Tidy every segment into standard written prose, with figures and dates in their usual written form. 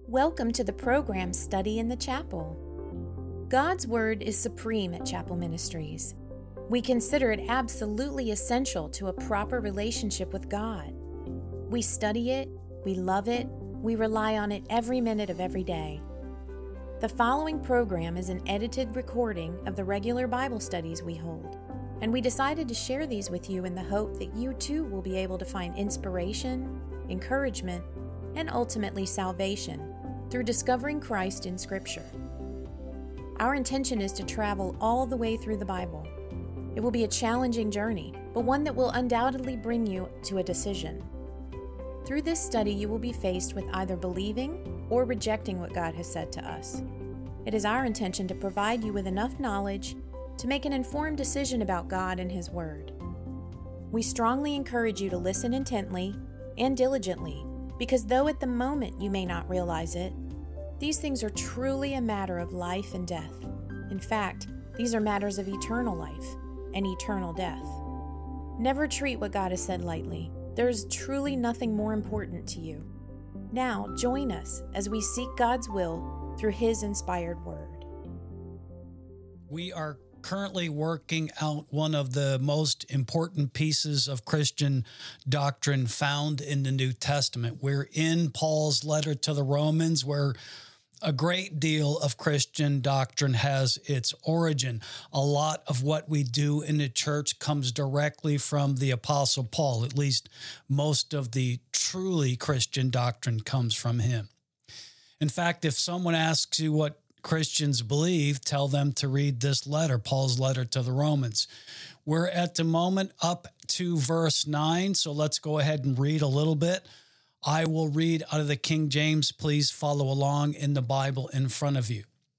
Welcome to the program Study in the Chapel. God's Word is supreme at Chapel Ministries. We consider it absolutely essential to a proper relationship with God. We study it, we love it, we rely on it every minute of every day. The following program is an edited recording of the regular Bible studies we hold, and we decided to share these with you in the hope that you too will be able to find inspiration, encouragement, and ultimately salvation through discovering Christ in Scripture. Our intention is to travel all the way through the Bible. It will be a challenging journey, but one that will undoubtedly bring you to a decision. Through this study, you will be faced with either believing or rejecting what God has said to us. It is our intention to provide you with enough knowledge to make an informed decision about God and His Word. We strongly encourage you to listen intently and diligently, because though at the moment you may not realize it, these things are truly a matter of life and death. In fact, these are matters of eternal life and eternal death. Never treat what God has said lightly. There is truly nothing more important to you. Now, join us as we seek God's will through His inspired Word. We are currently working out one of the most important pieces of Christian doctrine found in the New Testament. We're in Paul's letter to the Romans, where a great deal of Christian doctrine has its origin. A lot of what we do in the church comes directly from the Apostle Paul. At least most of the truly Christian doctrine comes from him. In fact, if someone asks you what Christians believe, tell them to read this letter, Paul's letter to the Romans. We're at the moment up to verse 9, so let's go ahead and read a little bit. I will read out of the King James. Please follow along in the Bible in front of you.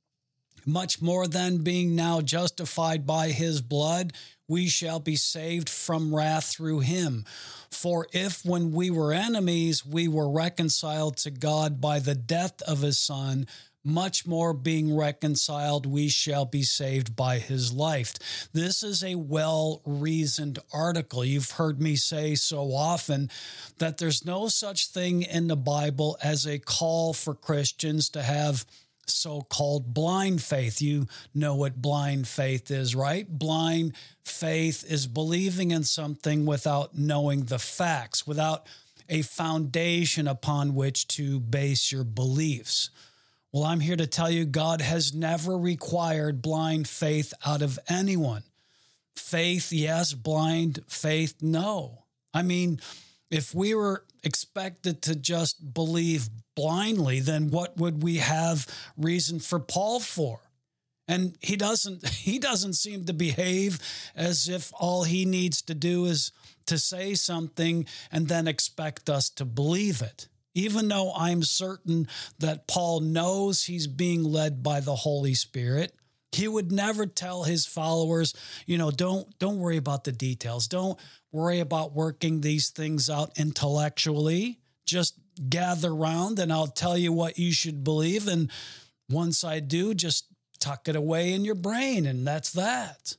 Much more than being now justified by his blood, we shall be saved from wrath through him. For if when we were enemies, we were reconciled to God by the death of his Son, much more being reconciled, we shall be saved by his life. This is a well-reasoned article. You've heard me say so often that there's no such thing in the Bible as a call for Christians to have so-called blind faith. You know what blind faith is, right? Blind faith is believing in something without knowing the facts, without a foundation upon which to base your beliefs. Well, I'm here to tell you God has never required blind faith out of anyone. Faith, yes. Blind faith, no. I mean, if we were expected to just believe blindly, then what would we have reason for Paul for? And he doesn't seem to behave as if all he needs to do is to say something and then expect us to believe it. Even though I'm certain that Paul knows he's being led by the Holy Spirit, he would never tell his followers, don't worry about the details. Don't worry about working these things out intellectually. Just gather around and I'll tell you what you should believe. And once I do, just tuck it away in your brain. And that's that.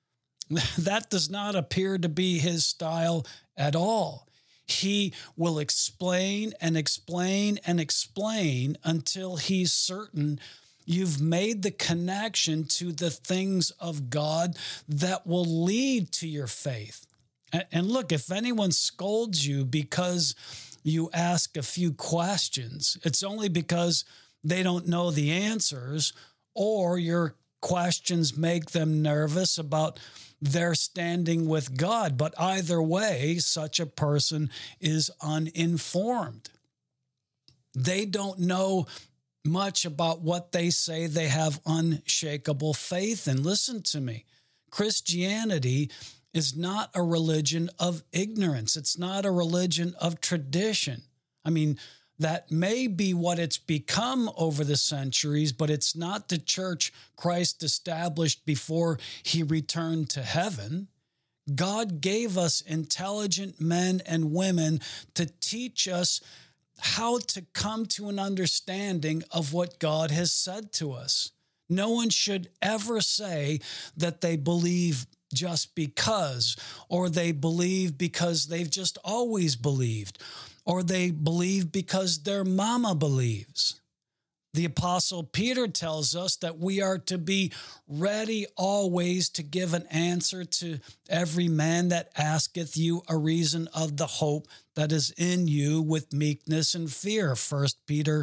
That does not appear to be his style at all. He will explain and explain and explain until he's certain you've made the connection to the things of God that will lead to your faith. And look, if anyone scolds you because you ask a few questions, it's only because they don't know the answers, or your questions make them nervous about their standing with God. But either way, such a person is uninformed. They don't know much about what they say they have unshakable faith in. Listen to me. Christianity is not a religion of ignorance. It's not a religion of tradition. I mean, that may be what it's become over the centuries, but it's not the church Christ established before he returned to heaven. God gave us intelligent men and women to teach us how to come to an understanding of what God has said to us. No one should ever say that they believe just because, or they believe because they've just always believed, or they believe because their mama believes. The Apostle Peter tells us that we are to be ready always to give an answer to every man that asketh you a reason of the hope that is in you with meekness and fear. 1 Peter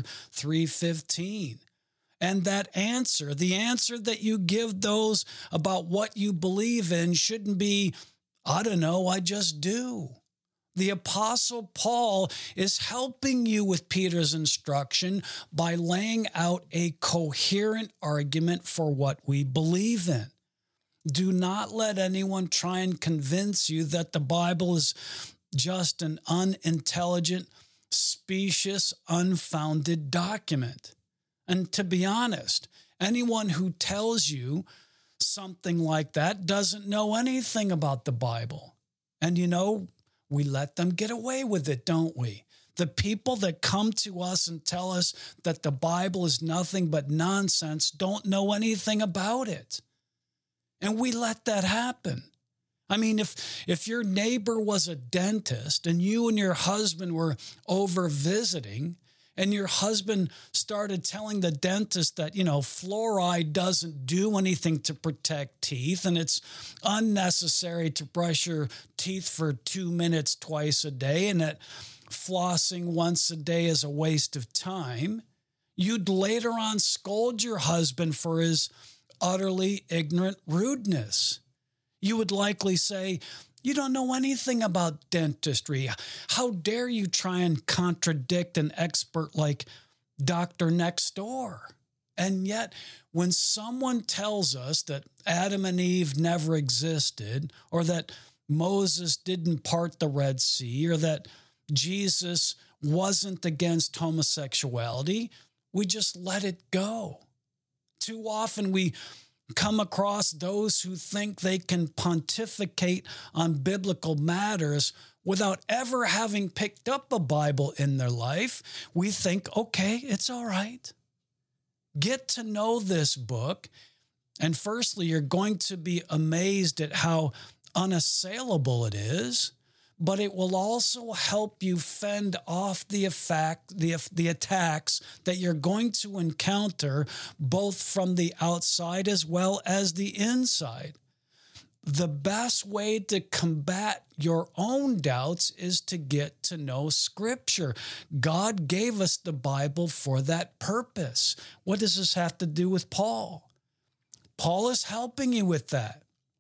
3:15. And that answer, the answer that you give those about what you believe in, shouldn't be, I don't know, I just do. The Apostle Paul is helping you with Peter's instruction by laying out a coherent argument for what we believe in. Do not let anyone try and convince you that the Bible is just an unintelligent, specious, unfounded document. And to be honest, anyone who tells you something like that doesn't know anything about the Bible. And we let them get away with it, don't we? The people that come to us and tell us that the Bible is nothing but nonsense don't know anything about it. And we let that happen. I mean, if your neighbor was a dentist and you and your husband were over visiting, and your husband started telling the dentist that, fluoride doesn't do anything to protect teeth and it's unnecessary to brush your teeth for 2 minutes twice a day and that flossing once a day is a waste of time, you'd later on scold your husband for his utterly ignorant rudeness. You would likely say, "You don't know anything about dentistry. How dare you try and contradict an expert like Dr. Next Door?" And yet, when someone tells us that Adam and Eve never existed, or that Moses didn't part the Red Sea, or that Jesus wasn't against homosexuality, we just let it go. Too often we come across those who think they can pontificate on biblical matters without ever having picked up a Bible in their life. We think, okay, it's all right. Get to know this book. And firstly, you're going to be amazed at how unassailable it is, but it will also help you fend off the attacks that you're going to encounter both from the outside as well as the inside. The best way to combat your own doubts is to get to know Scripture. God gave us the Bible for that purpose. What does this have to do with Paul? Paul is helping you with that.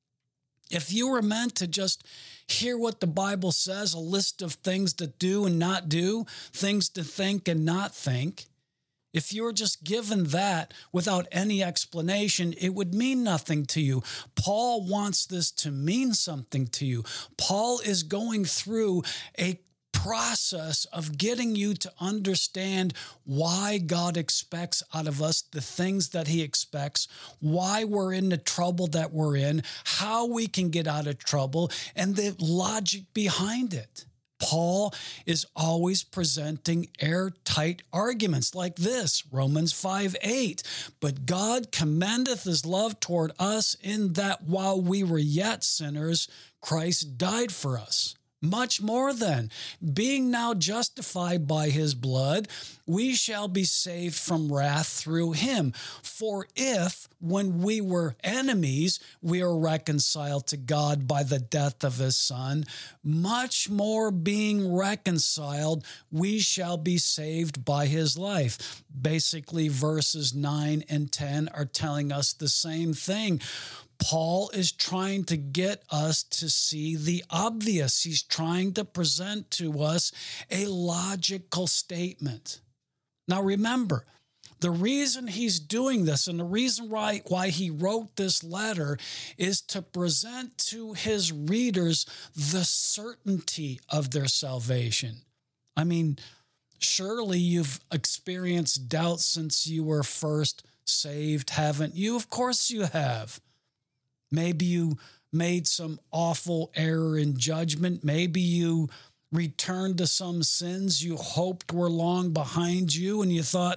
If you were meant to just hear what the Bible says, a list of things to do and not do, things to think and not think, if you were just given that without any explanation, it would mean nothing to you. Paul wants this to mean something to you. Paul is going through a process of getting you to understand why God expects out of us the things that he expects, why we're in the trouble that we're in, how we can get out of trouble, and the logic behind it. Paul is always presenting airtight arguments like this, Romans 5:8. But God commendeth his love toward us in that while we were yet sinners, Christ died for us. Much more then, being now justified by his blood, we shall be saved from wrath through him. For if, when we were enemies, we are reconciled to God by the death of his Son, much more being reconciled, we shall be saved by his life. Basically, verses 9 and 10 are telling us the same thing. Paul is trying to get us to see the obvious. He's trying to present to us a logical statement. Now remember, the reason he's doing this and the reason why he wrote this letter is to present to his readers the certainty of their salvation. I mean, surely you've experienced doubt since you were first saved, haven't you? Of course you have. Maybe you made some awful error in judgment. Maybe you returned to some sins you hoped were long behind you, and you thought,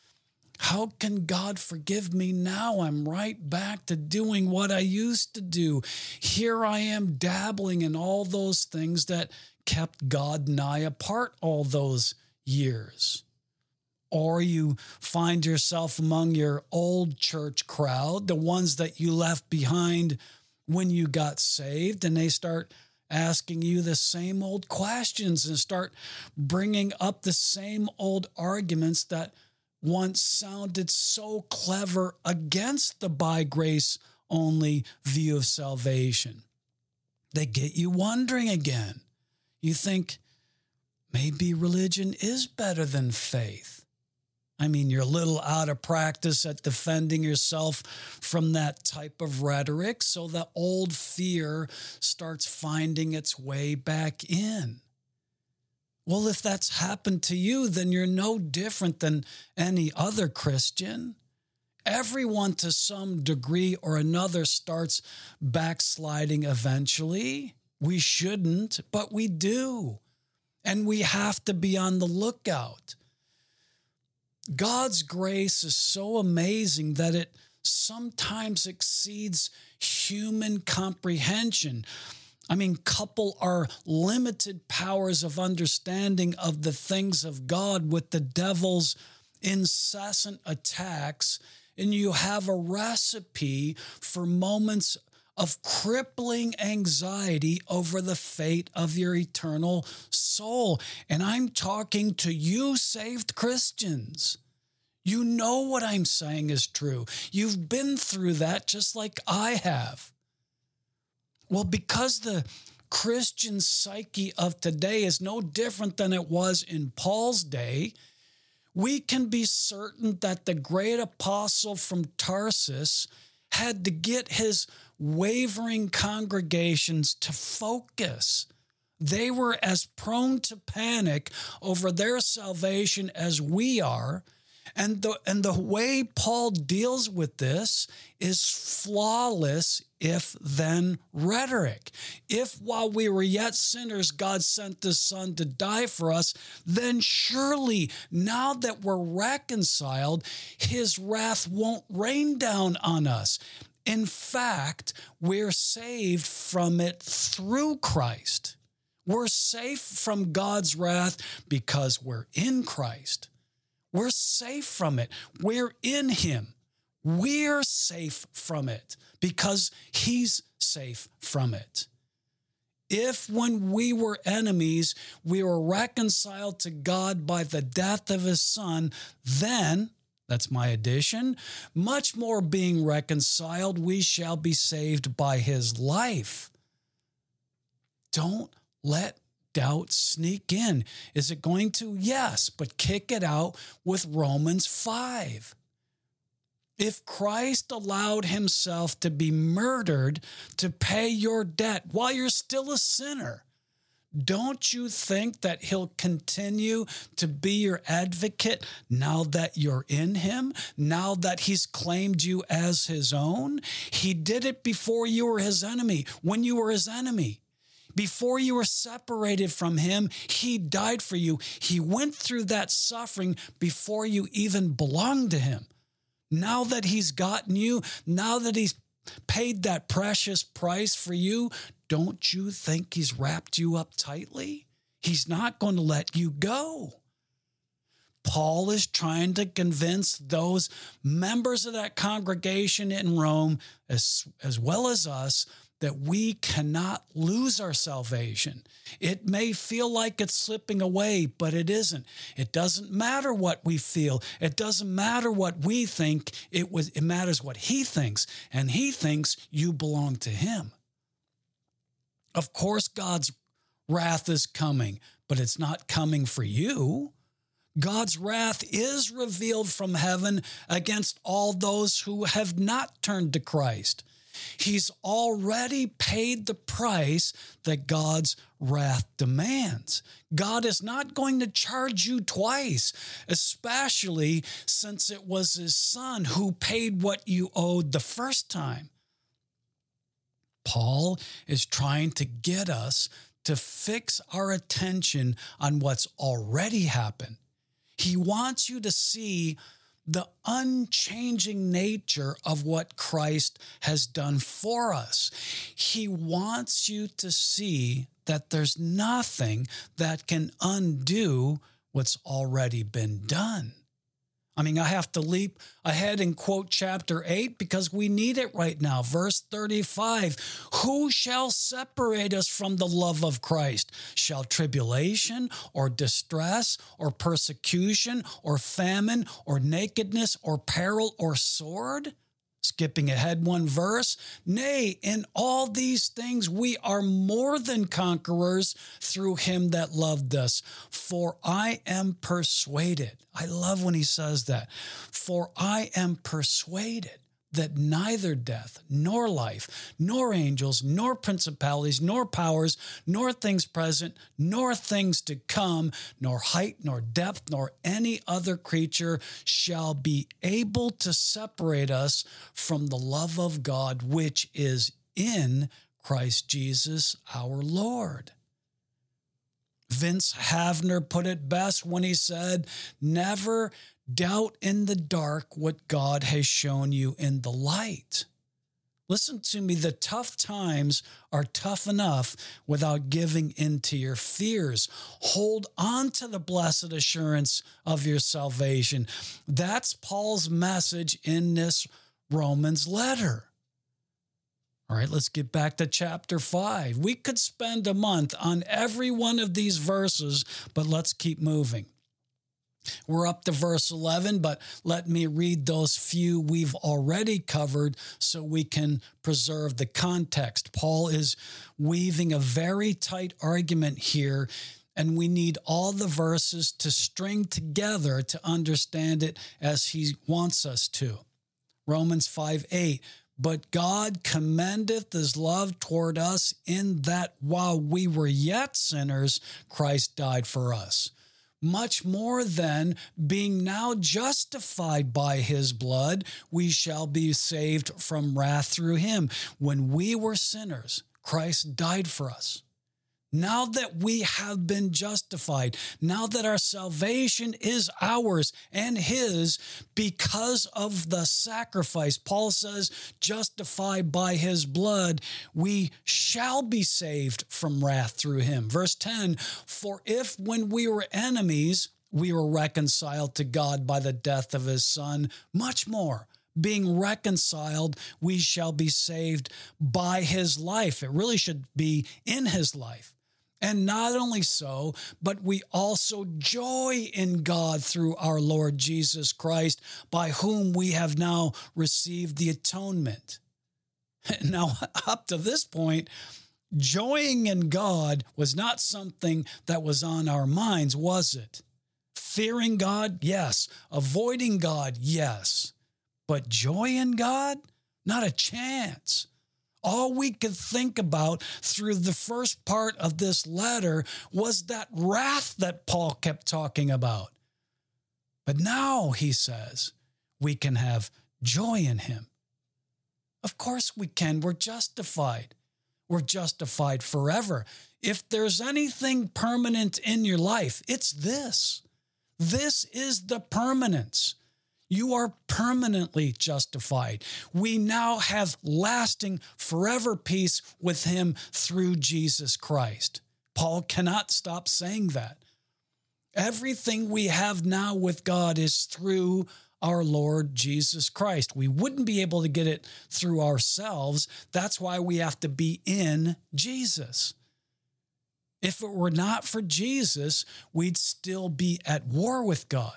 how can God forgive me now? I'm right back to doing what I used to do. Here I am dabbling in all those things that kept God and I apart all those years. or you find yourself among your old church crowd, the ones that you left behind when you got saved, and they start asking you the same old questions and start bringing up the same old arguments that once sounded so clever against the by grace only view of salvation. They get you wondering again. You think maybe religion is better than faith. I mean, you're a little out of practice at defending yourself from that type of rhetoric, so the old fear starts finding its way back in. Well, if that's happened to you, then you're no different than any other Christian. Everyone to some degree or another starts backsliding eventually. We shouldn't, but we do. And we have to be on the lookout. God's grace is so amazing that it sometimes exceeds human comprehension. I mean, couple our limited powers of understanding of the things of God with the devil's incessant attacks, and you have a recipe for moments of crippling anxiety over the fate of your eternal soul. And I'm talking to you, saved Christians. You know what I'm saying is true. You've been through that just like I have. Well, because the Christian psyche of today is no different than it was in Paul's day, we can be certain that the great apostle from Tarsus had to get his wavering congregations to focus. They were as prone to panic over their salvation as we are. And the way Paul deals with this is flawless if-then rhetoric. If while we were yet sinners, God sent his Son to die for us, then surely now that we're reconciled, his wrath won't rain down on us. In fact, we're saved from it through Christ. We're safe from God's wrath because we're in Christ. We're safe from it. We're in him. We're safe from it because he's safe from it. If when we were enemies, we were reconciled to God by the death of his Son, then, that's my addition, much more being reconciled, we shall be saved by his life. Don't let doubt sneak in. Is it going to? Yes, but kick it out with Romans 5. If Christ allowed himself to be murdered to pay your debt while you're still a sinner, don't you think that he'll continue to be your advocate now that you're in him, now that he's claimed you as his own? He did it before you were his enemy, when you were his enemy. Before you were separated from him, he died for you. He went through that suffering before you even belonged to him. Now that he's gotten you, now that he's paid that precious price for you, don't you think he's wrapped you up tightly? He's not going to let you go. Paul is trying to convince those members of that congregation in Rome, as well as us, that we cannot lose our salvation. It may feel like it's slipping away, but it isn't. It doesn't matter what we feel. It doesn't matter what we think. It matters what he thinks, and he thinks you belong to him. Of course, God's wrath is coming, but it's not coming for you. God's wrath is revealed from heaven against all those who have not turned to Christ. He's already paid the price that God's wrath demands. God is not going to charge you twice, especially since it was his Son who paid what you owed the first time. Paul is trying to get us to fix our attention on what's already happened. He wants you to see the unchanging nature of what Christ has done for us. He wants you to see that there's nothing that can undo what's already been done. I mean, I have to leap ahead and quote chapter 8 because we need it right now. Verse 35, who shall separate us from the love of Christ? Shall tribulation or distress or persecution or famine or nakedness or peril or sword? Skipping ahead one verse, nay, in all these things we are more than conquerors through him that loved us. For I am persuaded. I love when he says that. For I am persuaded that neither death, nor life, nor angels, nor principalities, nor powers, nor things present, nor things to come, nor height, nor depth, nor any other creature shall be able to separate us from the love of God, which is in Christ Jesus our Lord. Vince Havner put it best when he said, never doubt in the dark what God has shown you in the light. Listen to me, the tough times are tough enough without giving in to your fears. Hold on to the blessed assurance of your salvation. That's Paul's message in this Romans letter. All right, let's get back to chapter 5. We could spend a month on every one of these verses, but let's keep moving. We're up to verse 11, but let me read those few we've already covered so we can preserve the context. Paul is weaving a very tight argument here, and we need all the verses to string together to understand it as he wants us to. Romans 5:8. But God commendeth his love toward us in that while we were yet sinners, Christ died for us. Much more than being now justified by his blood, we shall be saved from wrath through him. When we were sinners, Christ died for us. Now that we have been justified, now that our salvation is ours and his because of the sacrifice, Paul says, justified by his blood, we shall be saved from wrath through him. Verse 10, for if when we were enemies, we were reconciled to God by the death of his son, much more, being reconciled, we shall be saved by his life. It really should be in his life. And not only so, but we also joy in God through our Lord Jesus Christ, by whom we have now received the atonement. Now, up to this point, joying in God was not something that was on our minds, was it? Fearing God? Yes. Avoiding God? Yes. But joy in God? Not a chance. All we could think about through the first part of this letter was that wrath that Paul kept talking about. But now, he says, we can have joy in him. Of course we can. We're justified. We're justified forever. If there's anything permanent in your life, it's this. This is the permanence. You are permanently justified. We now have lasting forever peace with him through Jesus Christ. Paul cannot stop saying that. Everything we have now with God is through our Lord Jesus Christ. We wouldn't be able to get it through ourselves. That's why we have to be in Jesus. If it were not for Jesus, we'd still be at war with God.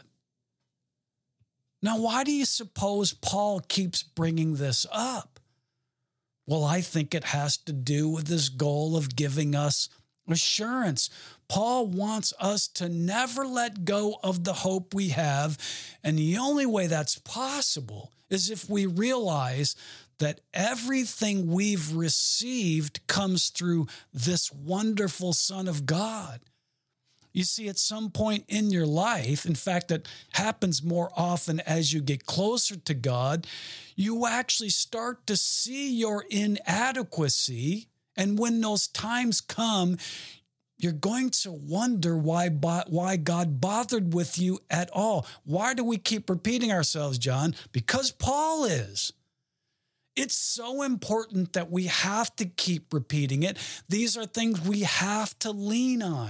Now, why do you suppose Paul keeps bringing this up? Well, I think it has to do with his goal of giving us assurance. Paul wants us to never let go of the hope we have, and the only way that's possible is if we realize that everything we've received comes through this wonderful Son of God. You see, at some point in your life, in fact, it happens more often as you get closer to God, you actually start to see your inadequacy. And when those times come, you're going to wonder why God bothered with you at all. Why do we keep repeating ourselves, John? Because Paul is. It's so important that we have to keep repeating it. These are things we have to lean on.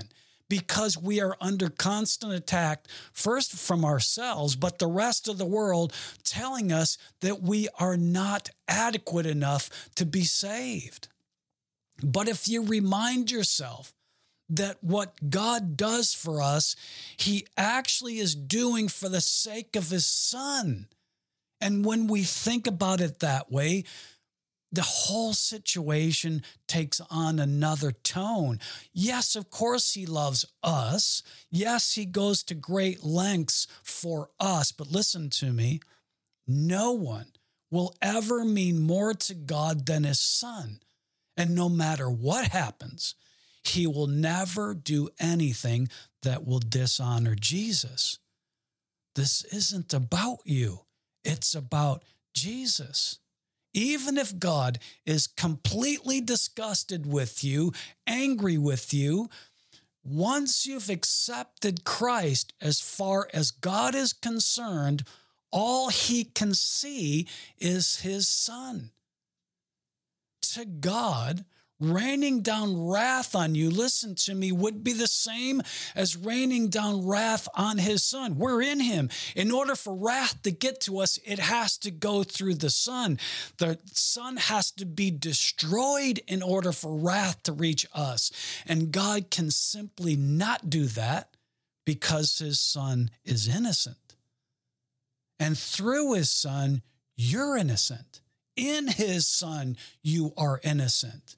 because we are under constant attack, first from ourselves, but the rest of the world telling us that we are not adequate enough to be saved. But if you remind yourself that what God does for us, he actually is doing for the sake of his Son. And when we think about it that way, the whole situation takes on another tone. Yes, of course, he loves us. Yes, he goes to great lengths for us. But listen to me, no one will ever mean more to God than his Son. And no matter what happens, he will never do anything that will dishonor Jesus. This isn't about you. It's about Jesus. Even if God is completely disgusted with you, angry with you, once you've accepted Christ, as far as God is concerned, all he can see is his Son. To God, raining down wrath on you, listen to me, would be the same as raining down wrath on his Son. We're in him. In order for wrath to get to us, it has to go through the Son. The Son has to be destroyed in order for wrath to reach us. And God can simply not do that because his Son is innocent. And through his Son, you're innocent. In his Son, you are innocent.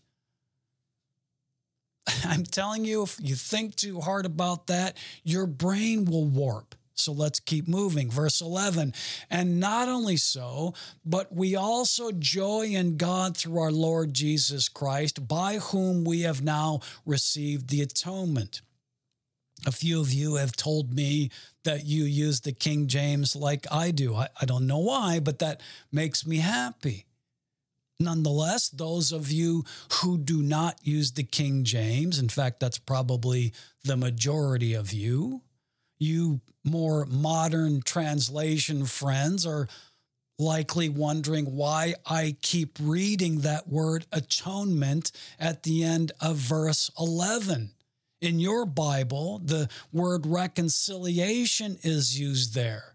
I'm telling you, if you think too hard about that, your brain will warp. So let's keep moving. Verse 11, and not only so, but we also joy in God through our Lord Jesus Christ, by whom we have now received the atonement. A few of you have told me that you use the King James like I do. I don't know why, but that makes me happy. Nonetheless, those of you who do not use the King James, in fact, that's probably the majority of you, you more modern translation friends are likely wondering why I keep reading that word atonement at the end of verse 11. In your Bible, the word reconciliation is used there.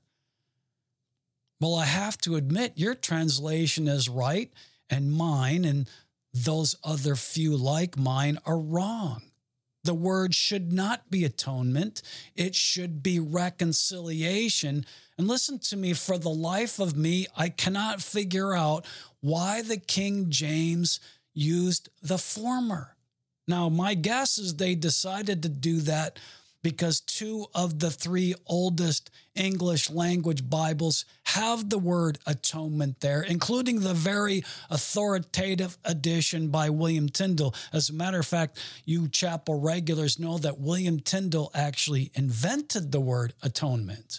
Well, I have to admit, your translation is right, and mine and those other few like mine are wrong. The word should not be atonement. It should be reconciliation. And listen to me, for the life of me, I cannot figure out why the King James used the former. Now, my guess is they decided to do that because 2 of the 3 oldest English language Bibles have the word atonement there, including the very authoritative edition by William Tyndale. As a matter of fact, you chapel regulars know that William Tyndale actually invented the word atonement.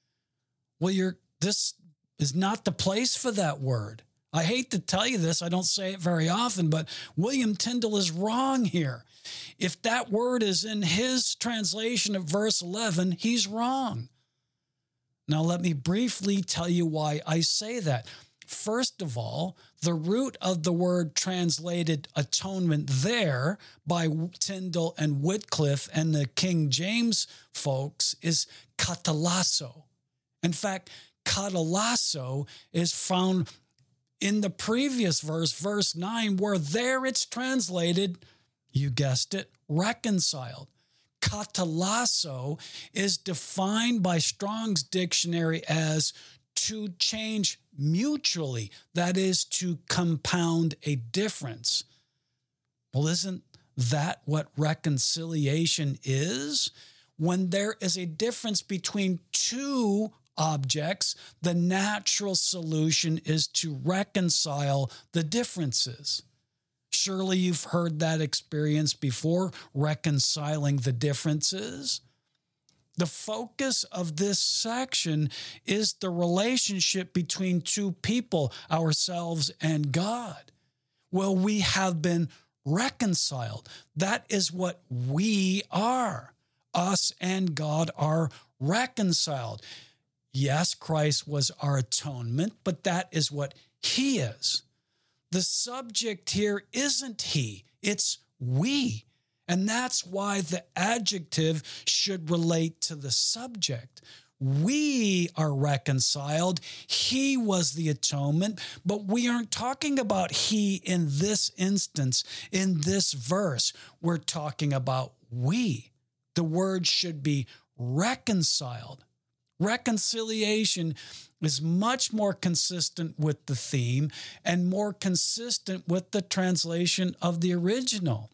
Well, this is not the place for that word. I hate to tell you this, I don't say it very often, but William Tyndale is wrong here. If that word is in his translation of verse 11, he's wrong. Now, let me briefly tell you why I say that. First of all, the root of the word translated atonement there by Tyndale and Wycliffe and the King James folks is katalasso. In fact, katalasso is found in the previous verse, verse 9, where there it's translated, you guessed it, reconciled. Katalasso is defined by Strong's Dictionary as to change mutually, that is, to compound a difference. Well, isn't that what reconciliation is? When there is a difference between 2 objects, the natural solution is to reconcile the differences. Surely you've heard that experience before, reconciling the differences. The focus of this section is the relationship between 2 people, ourselves and God. Well, we have been reconciled. That is what we are. Us and God are reconciled. Yes, Christ was our atonement, but that is what he is. The subject here isn't he, it's we. And that's why the adjective should relate to the subject. We are reconciled. He was the atonement, but we aren't talking about he in this instance, in this verse. We're talking about we. The word should be reconciled. Reconciliation is much more consistent with the theme and more consistent with the translation of the original.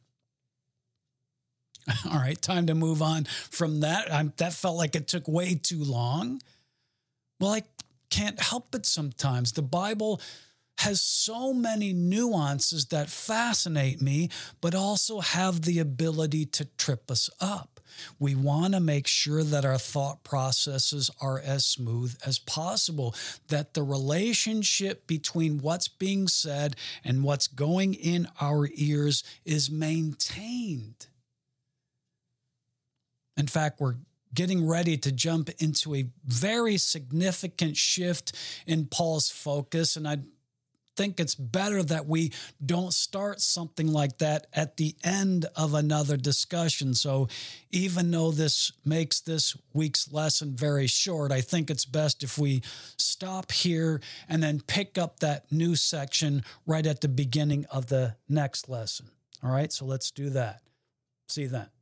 All right, time to move on from that. That felt like it took way too long. Well, I can't help it sometimes. The Bible has so many nuances that fascinate me, but also have the ability to trip us up. We want to make sure that our thought processes are as smooth as possible, that the relationship between what's being said and what's going in our ears is maintained. In fact, we're getting ready to jump into a very significant shift in Paul's focus, and I think it's better that we don't start something like that at the end of another discussion. So even though this makes this week's lesson very short, I think it's best if we stop here and then pick up that new section right at the beginning of the next lesson. All right, so let's do that. See you then.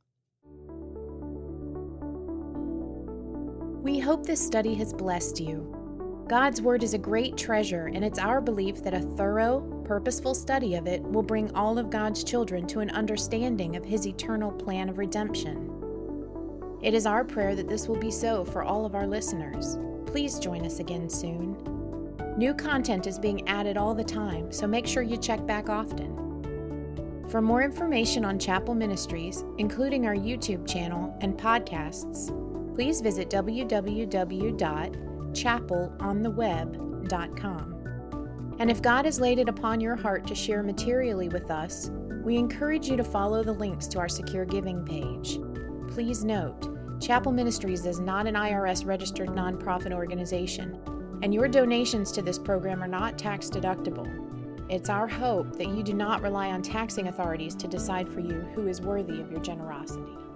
We hope this study has blessed you. God's Word is a great treasure, and it's our belief that a thorough, purposeful study of it will bring all of God's children to an understanding of His eternal plan of redemption. It is our prayer that this will be so for all of our listeners. Please join us again soon. New content is being added all the time, so make sure you check back often. For more information on Chapel Ministries, including our YouTube channel and podcasts, please visit www.chapelontheweb.com. And if God has laid it upon your heart to share materially with us, we encourage you to follow the links to our secure giving page. Please note, Chapel Ministries is not an IRS-registered nonprofit organization, and your donations to this program are not tax deductible. It's our hope that you do not rely on taxing authorities to decide for you who is worthy of your generosity.